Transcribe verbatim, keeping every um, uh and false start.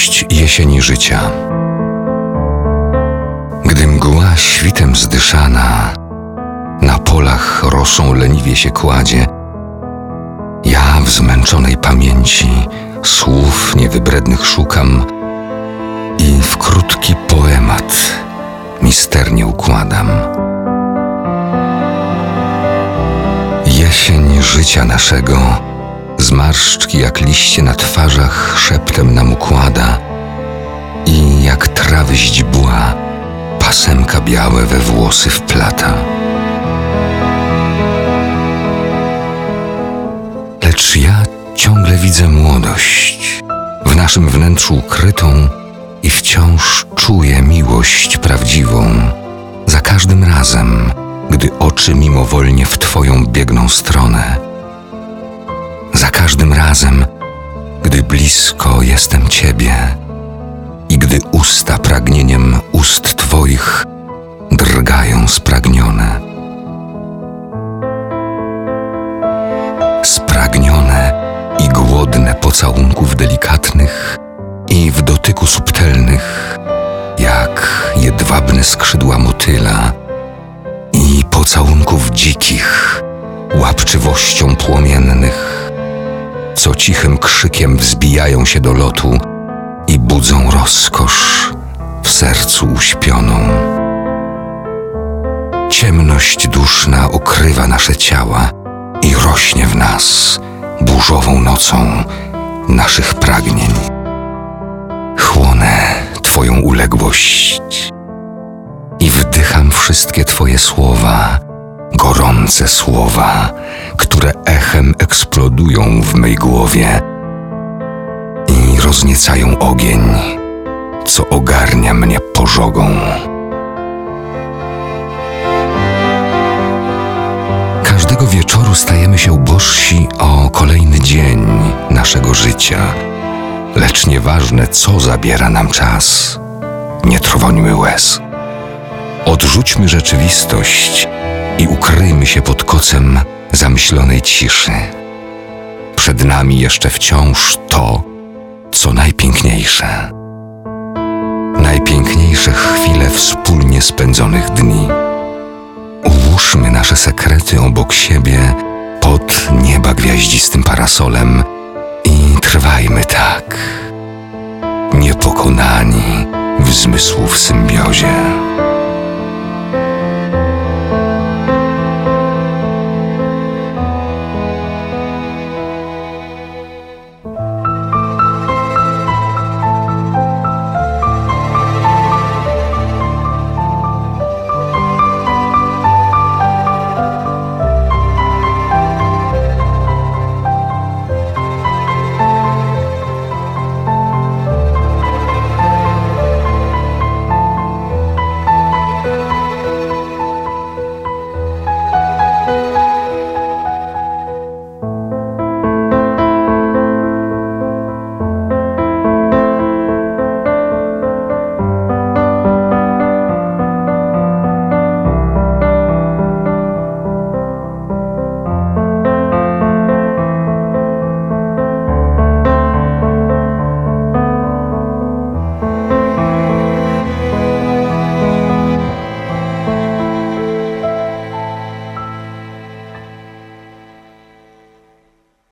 Ciemność jesieni życia. Gdy mgła świtem zdyszana na polach rosą leniwie się kładzie, ja w zmęczonej pamięci słów niewybrednych szukam i w krótki poemat misternie układam. Jesień życia naszego zmarszczki jak liście na twarzach szeptem nam układa i jak trawy źdźbła pasemka białe we włosy wplata. Lecz ja ciągle widzę młodość w naszym wnętrzu ukrytą i wciąż czuję miłość prawdziwą za każdym razem, gdy oczy mimowolnie w Twoją biegną stronę. Za każdym razem, gdy blisko jestem Ciebie i gdy usta pragnieniem ust Twoich drgają spragnione. Spragnione i głodne pocałunków delikatnych i w dotyku subtelnych, jak jedwabne skrzydła motyla, i pocałunków dzikich, łapczywością płomiennych, co cichym krzykiem wzbijają się do lotu i budzą rozkosz w sercu uśpioną. Ciemność duszna okrywa nasze ciała i rośnie w nas burzową nocą naszych pragnień. Chłonę Twoją uległość i wdycham wszystkie Twoje słowa, gorące słowa, które echem eksplodują w mej głowie i rozniecają ogień, co ogarnia mnie pożogą. Każdego wieczoru stajemy się ubożsi o kolejny dzień naszego życia, lecz nieważne, co zabiera nam czas, nie trwońmy łez. Odrzućmy rzeczywistość i ukryjmy się pod kocem zamyślonej ciszy. Przed nami jeszcze wciąż to, co najpiękniejsze. Najpiękniejsze chwile wspólnie spędzonych dni. Ułóżmy nasze sekrety obok siebie pod nieba gwiaździstym parasolem i trwajmy tak, niepokonani w zmysłów symbiozie.